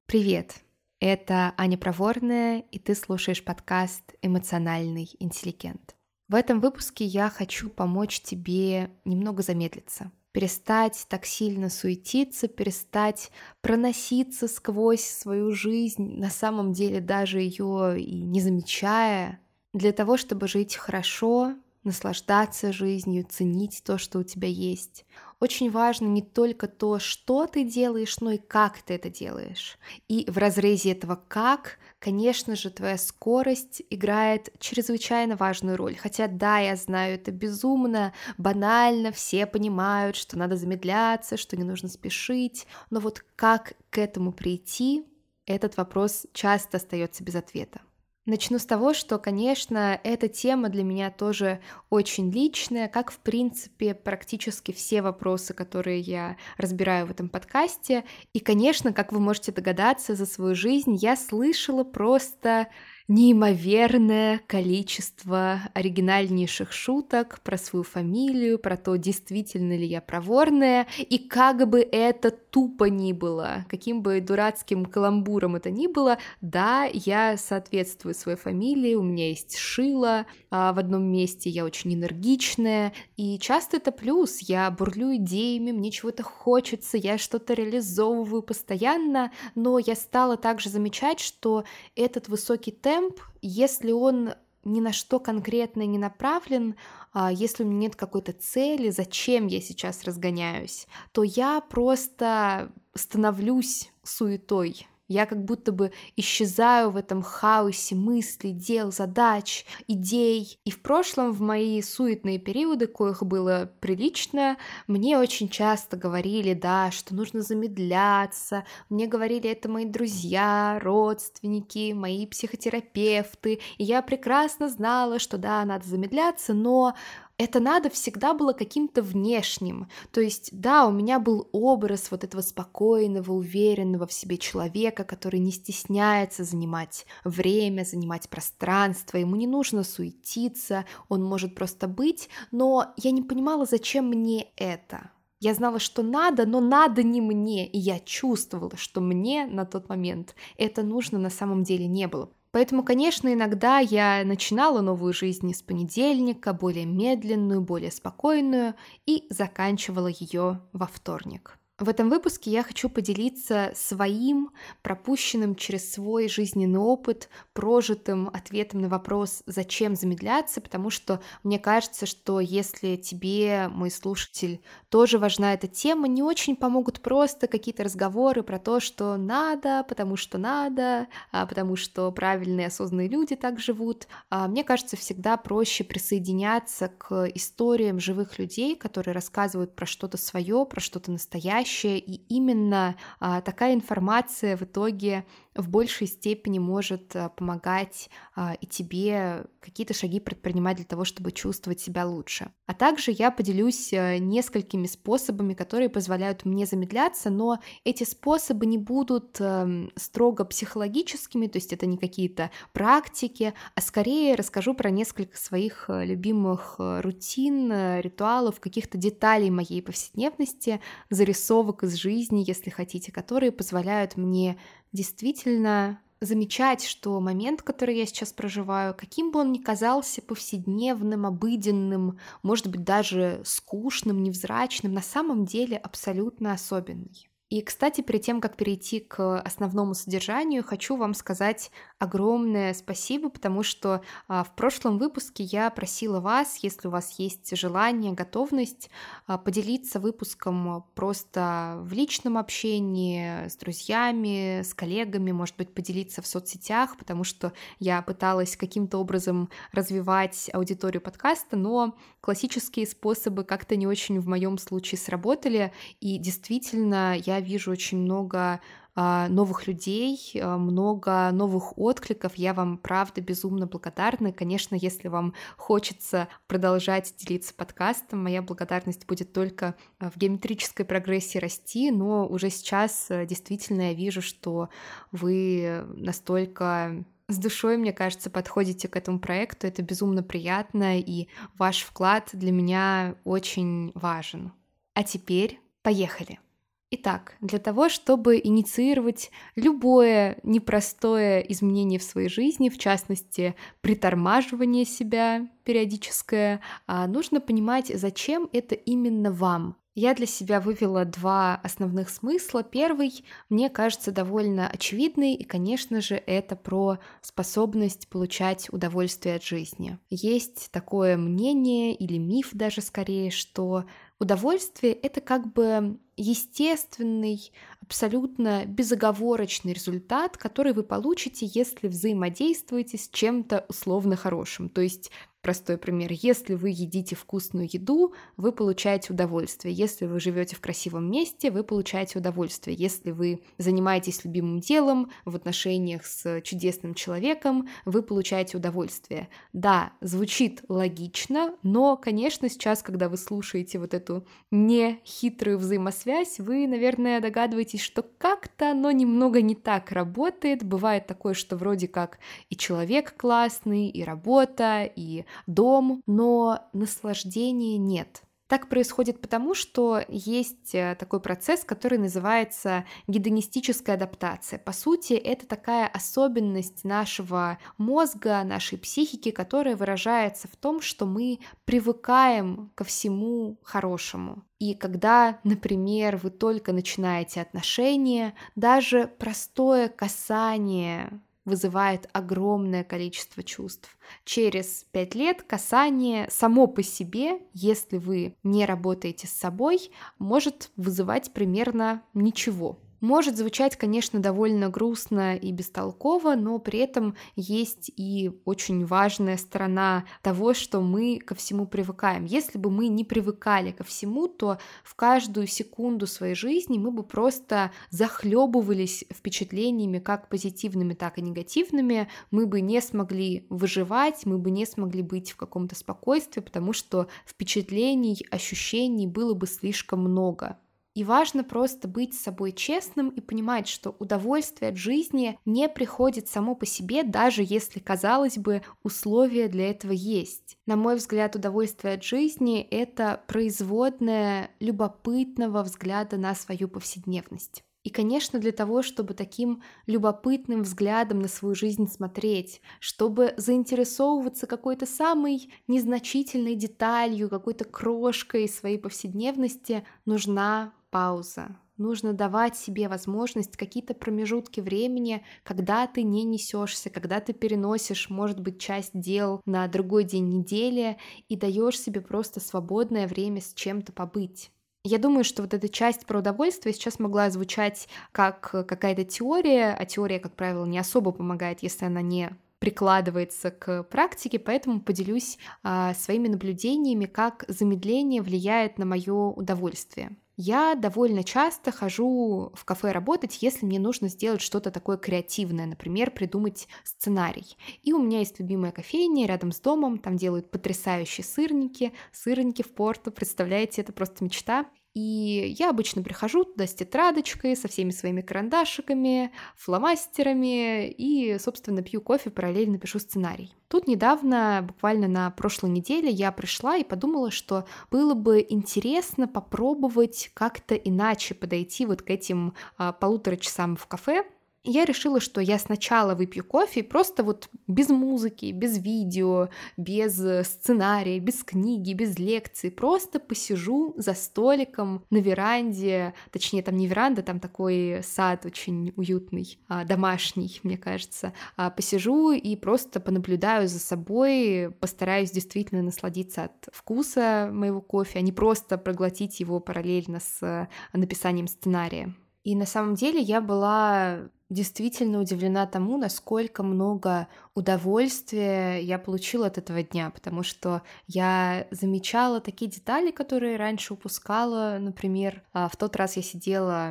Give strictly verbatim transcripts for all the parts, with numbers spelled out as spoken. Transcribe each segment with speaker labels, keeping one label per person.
Speaker 1: Привет! Это Аня Проворная, и ты слушаешь подкаст «Эмоциональный интеллигент». В этом выпуске я хочу помочь тебе немного замедлиться, перестать так сильно суетиться, перестать проноситься сквозь свою жизнь, на самом деле даже ее и не замечая, для того, чтобы жить хорошо, наслаждаться жизнью, ценить то, что у тебя есть. Очень важно не только то, что ты делаешь, но и как ты это делаешь. И в разрезе этого «как», конечно же, твоя скорость играет чрезвычайно важную роль. Хотя да, я знаю, это безумно, банально, все понимают, что надо замедляться, что не нужно спешить, но вот как к этому прийти, этот вопрос часто остается без ответа. Начну с того, что, конечно, эта тема для меня тоже очень личная, как, в принципе, практически все вопросы, которые я разбираю в этом подкасте. И, конечно, как вы можете догадаться, за свою жизнь я слышала просто неимоверное количество оригинальнейших шуток про свою фамилию, про то, действительно ли я проворная, и как бы это тупо ни было, каким бы дурацким каламбуром это ни было, да, я соответствую своей фамилии, у меня есть шило, а в одном месте я очень энергичная, и часто это плюс, я бурлю идеями, мне чего-то хочется, я что-то реализовываю постоянно, но я стала также замечать, что этот высокий темп, если он ни на что конкретно не направлен, если у меня нет какой-то цели, зачем я сейчас разгоняюсь, то я просто становлюсь суетой. Я как будто бы исчезаю в этом хаосе мыслей, дел, задач, идей. И в прошлом, в мои суетные периоды, коих было прилично, мне очень часто говорили, да, что нужно замедляться. Мне говорили это мои друзья, родственники, мои психотерапевты. И я прекрасно знала, что да, надо замедляться, но это надо всегда было каким-то внешним. То есть, да, у меня был образ вот этого спокойного, уверенного в себе человека, который не стесняется занимать время, занимать пространство, ему не нужно суетиться, он может просто быть, но я не понимала, зачем мне это. Я знала, что надо, но надо не мне, и я чувствовала, что мне на тот момент это нужно на самом деле не было. Поэтому, конечно, иногда я начинала новую жизнь с понедельника, более медленную, более спокойную, и заканчивала ее во вторник. В этом выпуске я хочу поделиться своим, пропущенным через свой жизненный опыт, прожитым ответом на вопрос, зачем замедляться, потому что мне кажется, что если тебе, мой слушатель, тоже важна эта тема, не очень помогут просто какие-то разговоры про то, что надо, потому что надо, потому что правильные осознанные люди так живут. Мне кажется, всегда проще присоединяться к историям живых людей, которые рассказывают про что-то свое, про что-то настоящее, и именно а, такая информация в итоге в большей степени может а, помогать а, и тебе какие-то шаги предпринимать для того, чтобы чувствовать себя лучше. А также я поделюсь а, несколькими способами, которые позволяют мне замедляться, но эти способы не будут а, строго психологическими, то есть это не какие-то практики, а скорее расскажу про несколько своих а, любимых а, рутин, а, ритуалов, каких-то деталей моей повседневности, зарисовок из жизни, если хотите, которые позволяют мне действительно замечать, что момент, который я сейчас проживаю, каким бы он ни казался повседневным, обыденным, может быть, даже скучным, невзрачным, на самом деле абсолютно особенный. И, кстати, перед тем, как перейти к основному содержанию, хочу вам сказать огромное спасибо, потому что а, в прошлом выпуске я просила вас, если у вас есть желание, готовность, а, поделиться выпуском просто в личном общении с друзьями, с коллегами, может быть, поделиться в соцсетях, потому что я пыталась каким-то образом развивать аудиторию подкаста, но классические способы как-то не очень в моем случае сработали, и действительно я вижу очень много а, новых людей, а, много новых откликов. Я вам, правда, безумно благодарна. И, конечно, если вам хочется продолжать делиться подкастом, моя благодарность будет только в геометрической прогрессии расти, но уже сейчас действительно я вижу, что вы настолько с душой, мне кажется, подходите к этому проекту. Это безумно приятно, и ваш вклад для меня очень важен. А теперь поехали! Итак, для того, чтобы инициировать любое непростое изменение в своей жизни, в частности, притормаживание себя периодическое, а, нужно понимать, зачем это именно вам. Я для себя вывела два основных смысла. Первый, мне кажется, довольно очевидный, и, конечно же, это про способность получать удовольствие от жизни. Есть такое мнение или миф даже скорее, что удовольствие — это как бы естественный, абсолютно безоговорочный результат, который вы получите, если взаимодействуете с чем-то условно хорошим. То есть, простой пример, если вы едите вкусную еду, вы получаете удовольствие. Если вы живете в красивом месте, вы получаете удовольствие. Если вы занимаетесь любимым делом, в отношениях с чудесным человеком, вы получаете удовольствие. Да, звучит логично, но, конечно, сейчас, когда вы слушаете вот эту нехитрую взаимосвязь, вы, наверное, догадываетесь, что как-то оно немного не так работает. Бывает такое, что вроде как и человек классный, и работа, и дом, но наслаждения нет. Так происходит потому, что есть такой процесс, который называется гедонистическая адаптация. По сути, это такая особенность нашего мозга, нашей психики, которая выражается в том, что мы привыкаем ко всему хорошему. И когда, например, вы только начинаете отношения, даже простое касание вызывает огромное количество чувств. Через пять лет касание само по себе, если вы не работаете с собой, может вызывать примерно ничего. Может звучать, конечно, довольно грустно и бестолково, но при этом есть и очень важная сторона того, что мы ко всему привыкаем. Если бы мы не привыкали ко всему, то в каждую секунду своей жизни мы бы просто захлебывались впечатлениями, как позитивными, так и негативными. Мы бы не смогли выживать, мы бы не смогли быть в каком-то спокойствии, потому что впечатлений, ощущений было бы слишком много. И важно просто быть с собой честным и понимать, что удовольствие от жизни не приходит само по себе, даже если, казалось бы, условия для этого есть. На мой взгляд, удовольствие от жизни — это производное любопытного взгляда на свою повседневность. И, конечно, для того, чтобы таким любопытным взглядом на свою жизнь смотреть, чтобы заинтересовываться какой-то самой незначительной деталью, какой-то крошкой своей повседневности, нужна пауза. Нужно давать себе возможность какие-то промежутки времени, когда ты не несешься, когда ты переносишь, может быть, часть дел на другой день недели и даешь себе просто свободное время с чем-то побыть. Я думаю, что вот эта часть про удовольствие сейчас могла звучать как какая-то теория, а теория, как правило, не особо помогает, если она не прикладывается к практике, поэтому поделюсь а, своими наблюдениями, как замедление влияет на мое удовольствие. Я довольно часто хожу в кафе работать, если мне нужно сделать что-то такое креативное, например, придумать сценарий. И у меня есть любимая кофейня рядом с домом, там делают потрясающие сырники, сырники в Порту, представляете, это просто мечта. И я обычно прихожу туда с тетрадочкой, со всеми своими карандашиками, фломастерами и, собственно, пью кофе, параллельно пишу сценарий. Тут недавно, буквально на прошлой неделе, я пришла и подумала, что было бы интересно попробовать как-то иначе подойти вот к этим а, полутора часам в кафе. Я решила, что я сначала выпью кофе, просто вот без музыки, без видео, без сценария, без книги, без лекций, просто посижу за столиком на веранде, точнее, там не веранда, там такой сад очень уютный, домашний, мне кажется. Посижу и просто понаблюдаю за собой, постараюсь действительно насладиться от вкуса моего кофе, а не просто проглотить его параллельно с написанием сценария. И на самом деле я была действительно удивлена тому, насколько много удовольствия я получила от этого дня, потому что я замечала такие детали, которые раньше упускала. Например, в тот раз я сидела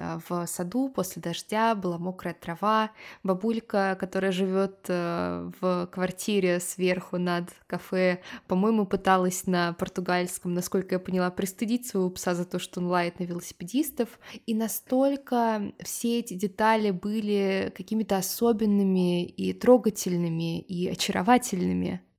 Speaker 1: в саду после дождя, была мокрая трава, бабулька, которая живет в квартире сверху над кафе, по-моему, пыталась на португальском, насколько я поняла, пристыдить своего пса за то, что он лает на велосипедистов, и настолько все эти детали были какими-то особенными и трогательными, и очаровательными.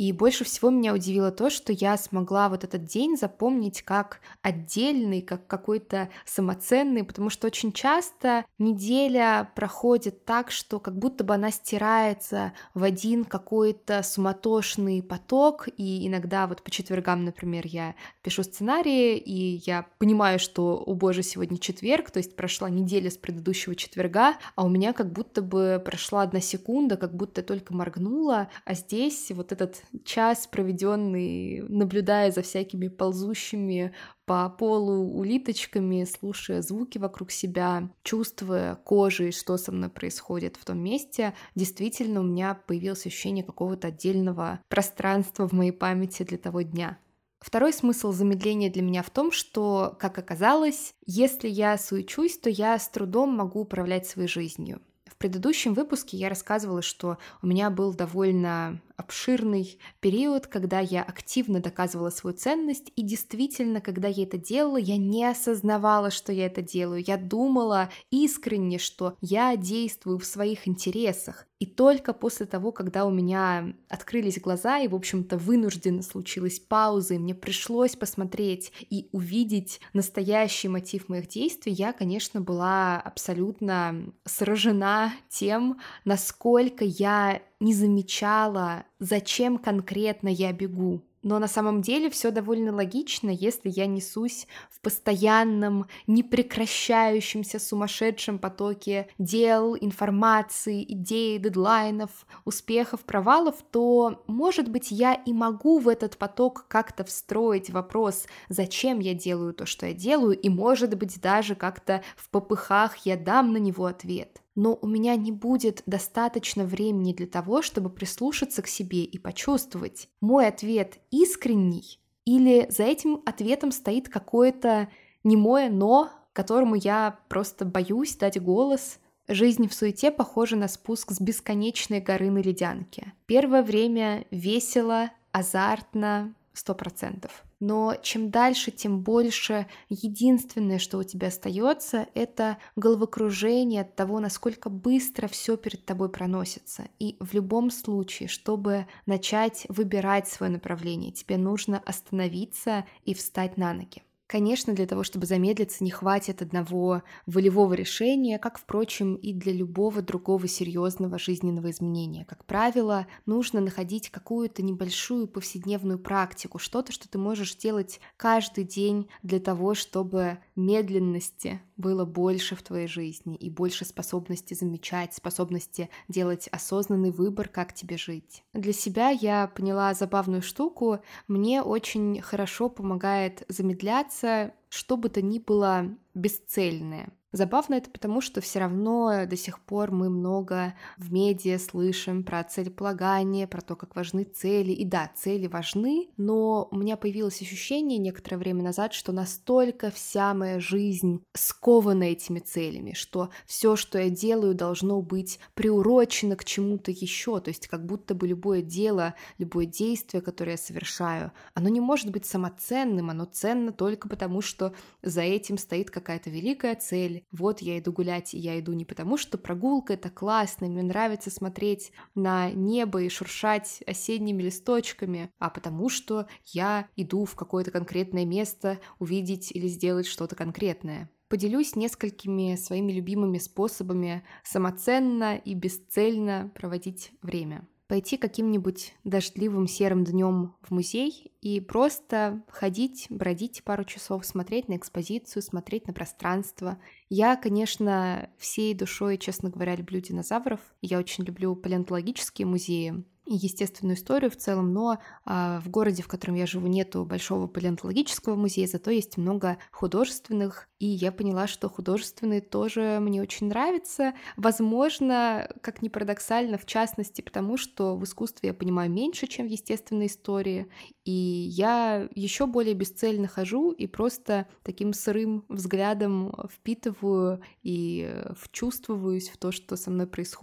Speaker 1: И больше всего меня удивило то, что я смогла вот этот день запомнить как отдельный, как какой-то самоценный, потому что очень часто неделя проходит так, что как будто бы она стирается в один какой-то суматошный поток, и иногда вот по четвергам, например, я пишу сценарии, и я понимаю, что, о боже, сегодня четверг, то есть прошла неделя с предыдущего четверга, а у меня как будто бы прошла одна секунда, как будто я только моргнула, а здесь вот этот час, проведенный, наблюдая за всякими ползущими по полу улиточками, слушая звуки вокруг себя, чувствуя кожей, что со мной происходит в том месте, действительно у меня появилось ощущение какого-то отдельного пространства в моей памяти для того дня. Второй смысл замедления для меня в том, что, как оказалось, если я суечусь, то я с трудом могу управлять своей жизнью. В предыдущем выпуске я рассказывала, что у меня был довольно обширный период, когда я активно доказывала свою ценность, и действительно, когда я это делала, я не осознавала, что я это делаю. Я думала искренне, что я действую в своих интересах. И только после того, когда у меня открылись глаза, и, в общем-то, вынужденно случилась пауза, и мне пришлось посмотреть и увидеть настоящий мотив моих действий, я, конечно, была абсолютно сражена тем, насколько я не замечала, зачем конкретно я бегу. Но на самом деле все довольно логично, если я несусь в постоянном, непрекращающемся сумасшедшем потоке дел, информации, идей, дедлайнов, успехов, провалов, то, может быть, я и могу в этот поток как-то встроить вопрос, зачем я делаю то, что я делаю, и, может быть, даже как-то в попыхах я дам на него ответ. Но у меня не будет достаточно времени для того, чтобы прислушаться к себе и почувствовать, мой ответ искренний или за этим ответом стоит какое-то немое «но», которому я просто боюсь дать голос. Жизнь в суете похожа на спуск с бесконечной горы на ледянке. Первое время весело, азартно, сто процентов. Но чем дальше, тем больше единственное, что у тебя остается, это головокружение от того, насколько быстро все перед тобой проносится. И в любом случае, чтобы начать выбирать свое направление, тебе нужно остановиться и встать на ноги. Конечно, для того, чтобы замедлиться, не хватит одного волевого решения, как, впрочем, и для любого другого серьезного жизненного изменения. Как правило, нужно находить какую-то небольшую повседневную практику, что-то, что ты можешь делать каждый день для того, чтобы медленности было больше в твоей жизни и больше способности замечать, способности делать осознанный выбор, как тебе жить. Для себя я поняла забавную штуку. Мне очень хорошо помогает замедляться что бы то ни было бесцельное. Забавно это потому, что все равно до сих пор мы много в медиа слышим про целеполагание, про то, как важны цели. И да, цели важны, но у меня появилось ощущение некоторое время назад, что настолько вся моя жизнь скована этими целями, что все, что я делаю, должно быть приурочено к чему-то еще. То есть как будто бы любое дело, любое действие, которое я совершаю, оно не может быть самоценным, оно ценно только потому, что за этим стоит какая-то великая цель. Вот я иду гулять, и я иду не потому, что прогулка — это классно, мне нравится смотреть на небо и шуршать осенними листочками, а потому что я иду в какое-то конкретное место увидеть или сделать что-то конкретное. Поделюсь несколькими своими любимыми способами самоценно и бесцельно проводить время. Пойти каким-нибудь дождливым серым днем в музей и просто ходить, бродить пару часов, смотреть на экспозицию, смотреть на пространство. Я, конечно, всей душой, честно говоря, люблю динозавров. Я очень люблю палеонтологические музеи и естественную историю в целом, но а, в городе, в котором я живу, нету большого палеонтологического музея, зато есть много художественных, и я поняла, что художественные тоже мне очень нравятся. Возможно, как ни парадоксально, в частности, потому что в искусстве я понимаю меньше, чем в естественной истории, и я еще более бесцельно хожу и просто таким сырым взглядом впитываю и вчувствуюсь в то, что со мной происходит.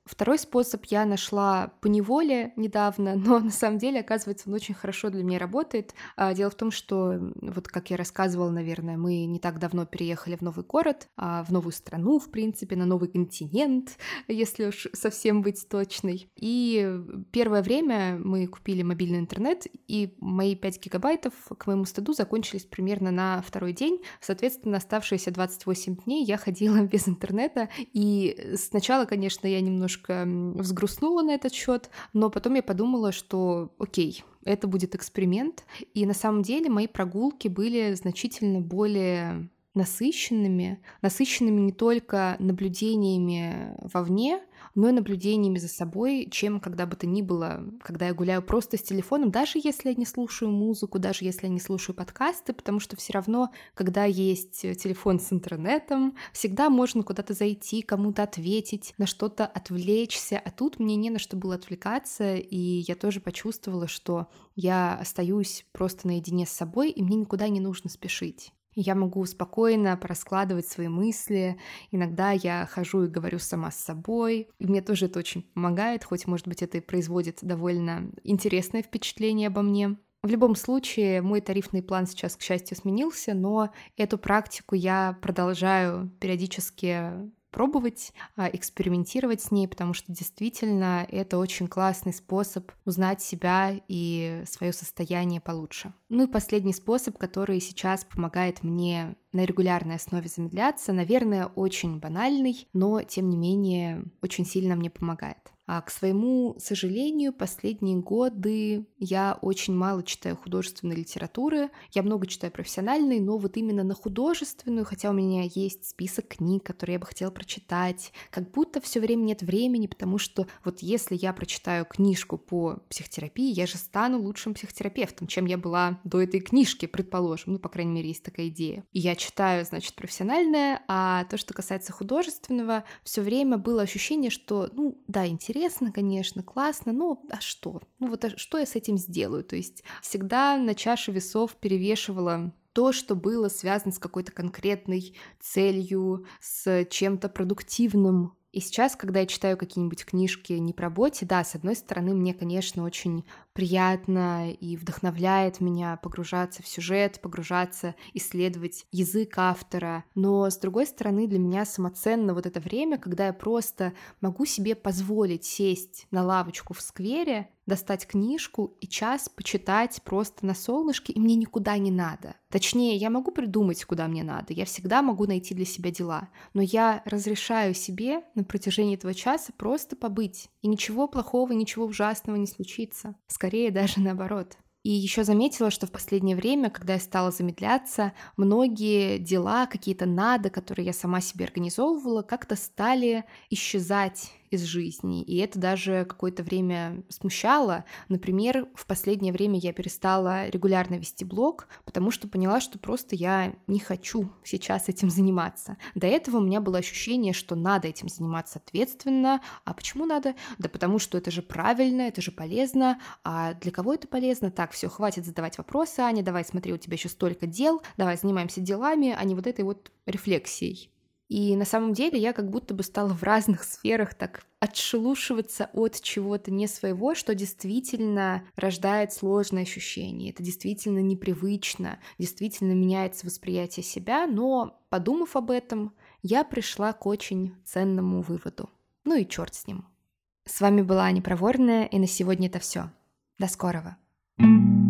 Speaker 1: Второй способ я нашла поневоле недавно, но на самом деле, оказывается, он очень хорошо для меня работает. А, Дело в том, что, вот как я рассказывала, наверное, мы не так давно переехали в новый город, а, в новую страну, в принципе, на новый континент, если уж совсем быть точной. И первое время мы купили мобильный интернет, и мои пять гигабайтов, к моему стыду, закончились примерно на второй день. Соответственно, оставшиеся двадцать восемь дней я ходила без интернета, и сначала, конечно, я немножко взгрустнула на этот счет, но потом я подумала, что окей, это будет эксперимент, и на самом деле мои прогулки были значительно более насыщенными, насыщенными не только наблюдениями вовне, но и наблюдениями за собой, чем когда бы то ни было, когда я гуляю просто с телефоном, даже если я не слушаю музыку, даже если я не слушаю подкасты, потому что все равно, когда есть телефон с интернетом, всегда можно куда-то зайти, кому-то ответить, на что-то отвлечься, а тут мне не на что было отвлекаться, и я тоже почувствовала, что я остаюсь просто наедине с собой, и мне никуда не нужно спешить. Я могу спокойно пораскладывать свои мысли. Иногда я хожу и говорю сама с собой. И мне тоже это очень помогает, хоть, может быть, это и производит довольно интересное впечатление обо мне. В любом случае, мой тарифный план сейчас, к счастью, сменился, но эту практику я продолжаю периодически пробовать, экспериментировать с ней, потому что действительно это очень классный способ узнать себя и свое состояние получше. Ну и последний способ, который сейчас помогает мне на регулярной основе замедляться, наверное, очень банальный, но тем не менее очень сильно мне помогает. А к своему сожалению, последние годы я очень мало читаю художественной литературы. Я много читаю профессиональной, но вот именно на художественную, хотя у меня есть список книг, которые я бы хотела прочитать, как будто все время нет времени, потому что вот если я прочитаю книжку по психотерапии, я же стану лучшим психотерапевтом, чем я была до этой книжки, предположим. Ну, по крайней мере, есть такая идея. И я читаю, значит, профессиональное, а то, что касается художественного, все время было ощущение, что, ну, да, интересно, Интересно, конечно, классно, но а что? Ну вот а что я с этим сделаю? То есть всегда на чаше весов перевешивало то, что было связано с какой-то конкретной целью, с чем-то продуктивным. И сейчас, когда я читаю какие-нибудь книжки не по работе, да, с одной стороны, мне, конечно, очень приятно и вдохновляет меня погружаться в сюжет, погружаться, исследовать язык автора. Но, с другой стороны, для меня самоценно вот это время, когда я просто могу себе позволить сесть на лавочку в сквере, достать книжку и час почитать просто на солнышке, и мне никуда не надо. Точнее, я могу придумать, куда мне надо, я всегда могу найти для себя дела, но я разрешаю себе на протяжении этого часа просто побыть, и ничего плохого, ничего ужасного не случится. Скорее даже наоборот. И еще заметила, что в последнее время, когда я стала замедляться, многие дела, какие-то надо, которые я сама себе организовывала, как-то стали исчезать из жизни. И это даже какое-то время смущало. Например, в последнее время я перестала регулярно вести блог, потому что поняла, что просто я не хочу сейчас этим заниматься. До этого у меня было ощущение, что надо этим заниматься ответственно. А почему надо? Да потому что это же правильно, это же полезно. А для кого это полезно? Так, все, хватит задавать вопросы, Аня, давай, смотри, у тебя еще столько дел, давай занимаемся делами, а не вот этой вот рефлексией. И на самом деле я как будто бы стала в разных сферах так отшелушиваться от чего-то не своего, что действительно рождает сложные ощущения. Это действительно непривычно, действительно меняется восприятие себя, но, подумав об этом, я пришла к очень ценному выводу. Ну и черт с ним. С вами была Аня Проворная, и на сегодня это все. До скорого. thank you